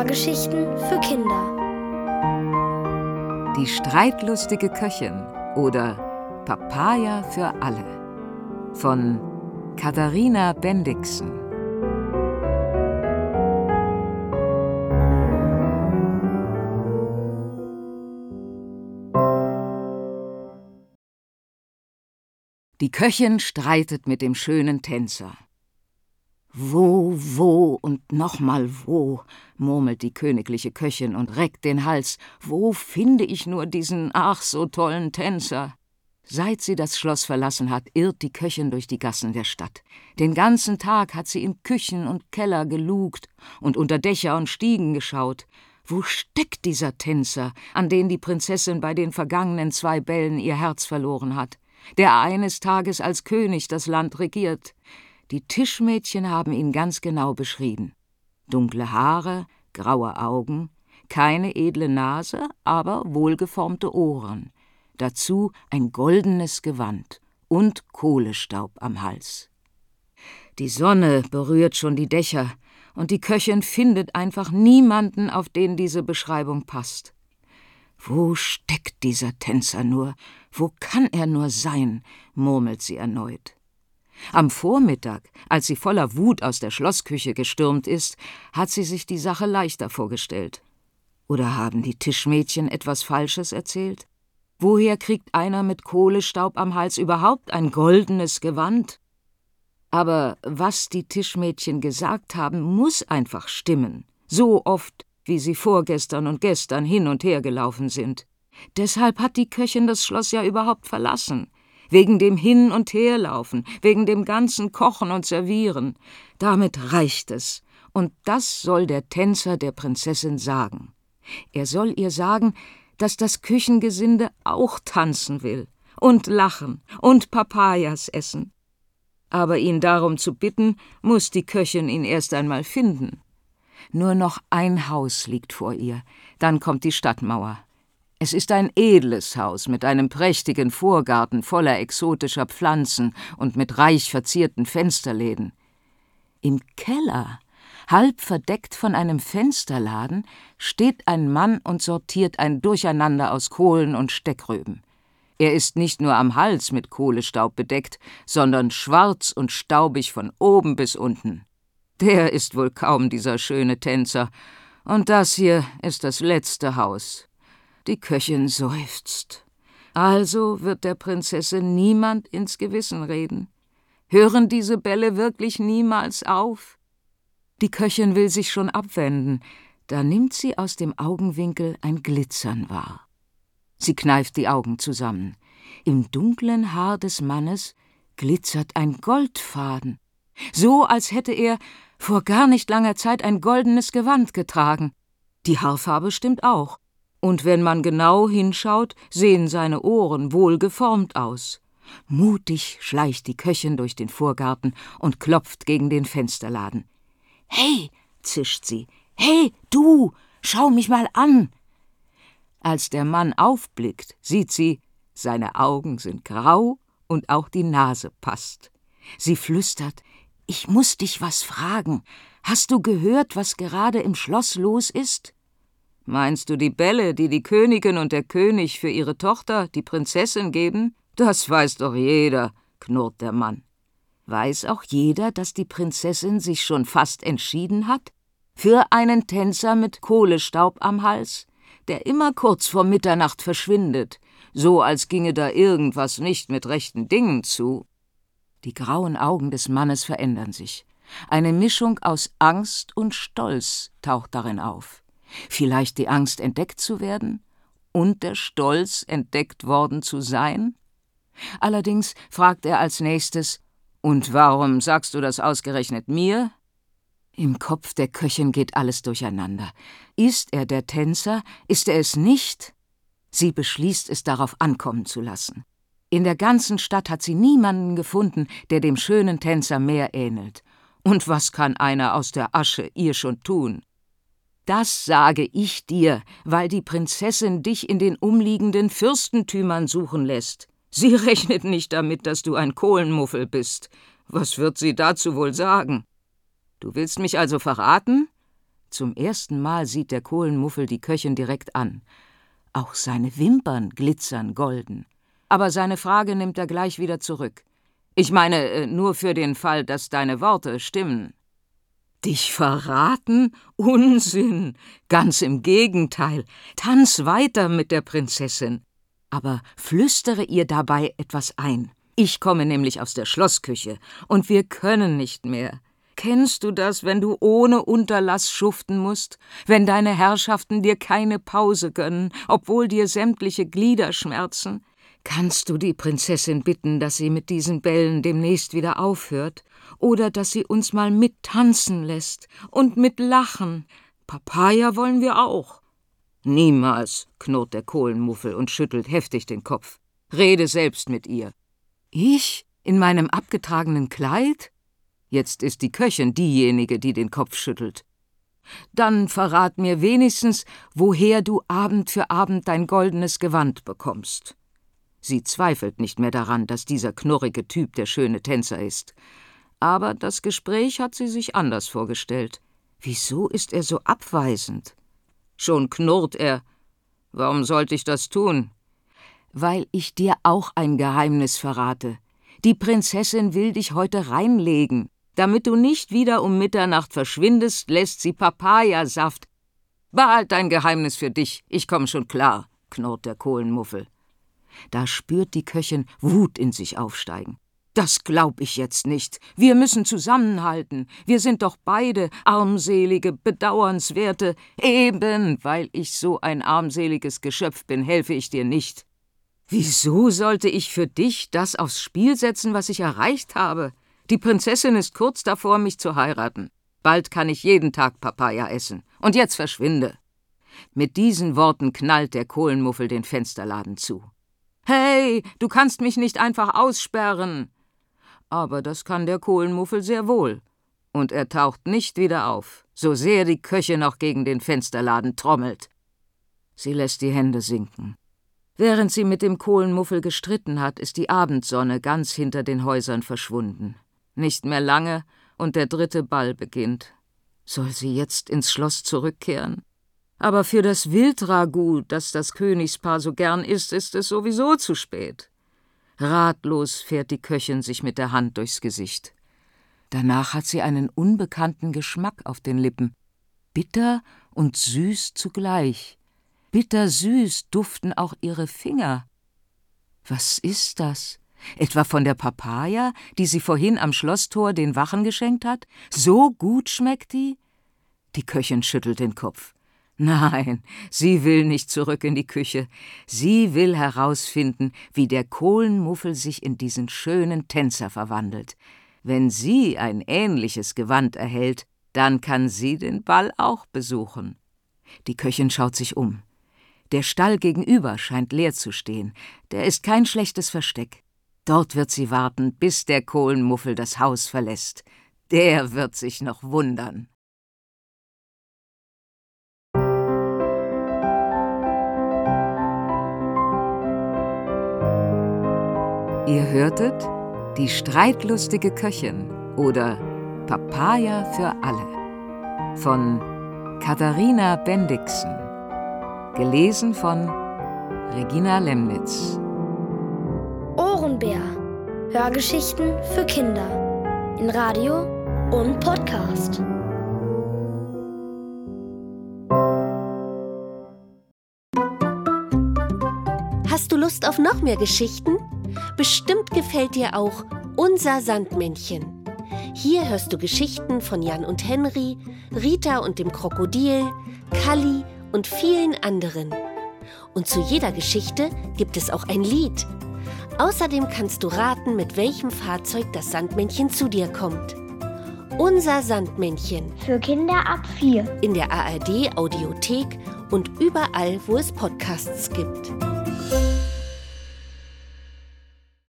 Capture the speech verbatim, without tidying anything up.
Hörgeschichten für Kinder. Die streitlustige Köchin oder Papaya für alle von Katharina Bendixen. Die Köchin streitet mit dem schönen Tänzer. »Wo, wo und nochmal wo«, murmelt die königliche Köchin und reckt den Hals. »Wo finde ich nur diesen ach so tollen Tänzer?« Seit sie das Schloss verlassen hat, irrt die Köchin durch die Gassen der Stadt. Den ganzen Tag hat sie in Küchen und Keller gelugt und unter Dächer und Stiegen geschaut. Wo steckt dieser Tänzer, an den die Prinzessin bei den vergangenen zwei Bällen ihr Herz verloren hat, der eines Tages als König das Land regiert? Die Tischmädchen haben ihn ganz genau beschrieben. Dunkle Haare, graue Augen, keine edle Nase, aber wohlgeformte Ohren. Dazu ein goldenes Gewand und Kohlestaub am Hals. Die Sonne berührt schon die Dächer, und die Köchin findet einfach niemanden, auf den diese Beschreibung passt. »Wo steckt dieser Tänzer nur? Wo kann er nur sein?«, murmelt sie erneut. Am Vormittag, als sie voller Wut aus der Schlossküche gestürmt ist, hat sie sich die Sache leichter vorgestellt. Oder haben die Tischmädchen etwas Falsches erzählt? Woher kriegt einer mit Kohlestaub am Hals überhaupt ein goldenes Gewand? Aber was die Tischmädchen gesagt haben, muss einfach stimmen. So oft, wie sie vorgestern und gestern hin und her gelaufen sind. Deshalb hat die Köchin das Schloss ja überhaupt verlassen. Wegen dem Hin- und Herlaufen, wegen dem ganzen Kochen und Servieren. Damit reicht es. Und das soll der Tänzer der Prinzessin sagen. Er soll ihr sagen, dass das Küchengesinde auch tanzen will und lachen und Papayas essen. Aber ihn darum zu bitten, muss die Köchin ihn erst einmal finden. Nur noch ein Haus liegt vor ihr, dann kommt die Stadtmauer. Es ist ein edles Haus mit einem prächtigen Vorgarten voller exotischer Pflanzen und mit reich verzierten Fensterläden. Im Keller, halb verdeckt von einem Fensterladen, steht ein Mann und sortiert ein Durcheinander aus Kohlen und Steckrüben. Er ist nicht nur am Hals mit Kohlestaub bedeckt, sondern schwarz und staubig von oben bis unten. Der ist wohl kaum dieser schöne Tänzer. Und das hier ist das letzte Haus. Die Köchin seufzt. Also wird der Prinzessin niemand ins Gewissen reden. Hören diese Bälle wirklich niemals auf? Die Köchin will sich schon abwenden, da nimmt sie aus dem Augenwinkel ein Glitzern wahr. Sie kneift die Augen zusammen. Im dunklen Haar des Mannes glitzert ein Goldfaden, so als hätte er vor gar nicht langer Zeit ein goldenes Gewand getragen. Die Haarfarbe stimmt auch. Und wenn man genau hinschaut, sehen seine Ohren wohl geformt aus. Mutig schleicht die Köchin durch den Vorgarten und klopft gegen den Fensterladen. »Hey«, zischt sie, »hey, du, schau mich mal an!« Als der Mann aufblickt, sieht sie, seine Augen sind grau und auch die Nase passt. Sie flüstert, »Ich muss dich was fragen. Hast du gehört, was gerade im Schloss los ist?« »Meinst du die Bälle, die die Königin und der König für ihre Tochter, die Prinzessin, geben? Das weiß doch jeder«, knurrt der Mann. Weiß auch jeder, dass die Prinzessin sich schon fast entschieden hat? Für einen Tänzer mit Kohlestaub am Hals, der immer kurz vor Mitternacht verschwindet, so als ginge da irgendwas nicht mit rechten Dingen zu. Die grauen Augen des Mannes verändern sich. Eine Mischung aus Angst und Stolz taucht darin auf. Vielleicht die Angst, entdeckt zu werden und der Stolz, entdeckt worden zu sein? Allerdings fragt er als nächstes, »Und warum sagst du das ausgerechnet mir?« Im Kopf der Köchin geht alles durcheinander. Ist er der Tänzer? Ist er es nicht? Sie beschließt, es darauf ankommen zu lassen. In der ganzen Stadt hat sie niemanden gefunden, der dem schönen Tänzer mehr ähnelt. Und was kann einer aus der Asche ihr schon tun? »Das sage ich dir, weil die Prinzessin dich in den umliegenden Fürstentümern suchen lässt. Sie rechnet nicht damit, dass du ein Kohlenmuffel bist. Was wird sie dazu wohl sagen? Du willst mich also verraten? Zum ersten Mal sieht der Kohlenmuffel die Köchin direkt an. Auch seine Wimpern glitzern golden. Aber seine Frage nimmt er gleich wieder zurück. Ich meine, nur für den Fall, dass deine Worte stimmen. Dich verraten? Unsinn! Ganz im Gegenteil. Tanz weiter mit der Prinzessin. Aber flüstere ihr dabei etwas ein. Ich komme nämlich aus der Schlossküche und wir können nicht mehr. Kennst du das, wenn du ohne Unterlass schuften musst? Wenn deine Herrschaften dir keine Pause gönnen, obwohl dir sämtliche Glieder schmerzen? Kannst du die Prinzessin bitten, dass sie mit diesen Bällen demnächst wieder aufhört? Oder dass sie uns mal mittanzen lässt und mit lachen? Papaya wollen wir auch. Niemals, knurrt der Kohlenmuffel und schüttelt heftig den Kopf. Rede selbst mit ihr. Ich? In meinem abgetragenen Kleid? Jetzt ist die Köchin diejenige, die den Kopf schüttelt. Dann verrat mir wenigstens, woher du Abend für Abend dein goldenes Gewand bekommst. Sie zweifelt nicht mehr daran, dass dieser knurrige Typ der schöne Tänzer ist. Aber das Gespräch hat sie sich anders vorgestellt. Wieso ist er so abweisend? Schon knurrt er. Warum sollte ich das tun? Weil ich dir auch ein Geheimnis verrate. Die Prinzessin will dich heute reinlegen. Damit du nicht wieder um Mitternacht verschwindest, lässt sie Papayasaft. Behalt dein Geheimnis für dich, ich komm schon klar, knurrt der Kohlenmuffel. Da spürt die Köchin Wut in sich aufsteigen. Das glaub ich jetzt nicht. Wir müssen zusammenhalten. Wir sind doch beide armselige, bedauernswerte. Eben, weil ich so ein armseliges Geschöpf bin, helfe ich dir nicht. Wieso sollte ich für dich das aufs Spiel setzen, was ich erreicht habe? Die Prinzessin ist kurz davor, mich zu heiraten. Bald kann ich jeden Tag Papaya essen. Und jetzt verschwinde. Mit diesen Worten knallt der Kohlenmuffel den Fensterladen zu. Hey, du kannst mich nicht einfach aussperren. Aber das kann der Kohlenmuffel sehr wohl. Und er taucht nicht wieder auf, so sehr die Köchin noch gegen den Fensterladen trommelt. Sie lässt die Hände sinken. Während sie mit dem Kohlenmuffel gestritten hat, ist die Abendsonne ganz hinter den Häusern verschwunden. Nicht mehr lange, und der dritte Ball beginnt. Soll sie jetzt ins Schloss zurückkehren? Aber für das Wildragout, das das Königspaar so gern isst, ist es sowieso zu spät. Ratlos fährt die Köchin sich mit der Hand durchs Gesicht. Danach hat sie einen unbekannten Geschmack auf den Lippen. Bitter und süß zugleich. Bittersüß duften auch ihre Finger. Was ist das? Etwa von der Papaya, die sie vorhin am Schlosstor den Wachen geschenkt hat? So gut schmeckt die? Die Köchin schüttelt den Kopf. Nein, sie will nicht zurück in die Küche. Sie will herausfinden, wie der Kohlenmuffel sich in diesen schönen Tänzer verwandelt. Wenn sie ein ähnliches Gewand erhält, dann kann sie den Ball auch besuchen. Die Köchin schaut sich um. Der Stall gegenüber scheint leer zu stehen. Der ist kein schlechtes Versteck. Dort wird sie warten, bis der Kohlenmuffel das Haus verlässt. Der wird sich noch wundern. Ihr hörtet Die streitlustige Köchin oder Papaya für alle von Katharina Bendixen. Gelesen von Regina Lemnitz. Ohrenbär. Hörgeschichten für Kinder. In Radio und Podcast. Hast du Lust auf noch mehr Geschichten? Bestimmt gefällt dir auch Unser Sandmännchen. Hier hörst du Geschichten von Jan und Henry, Rita und dem Krokodil, Kalli und vielen anderen. Und zu jeder Geschichte gibt es auch ein Lied. Außerdem kannst du raten, mit welchem Fahrzeug das Sandmännchen zu dir kommt. Unser Sandmännchen. Für Kinder ab vier. In der A R D Audiothek und überall, wo es Podcasts gibt.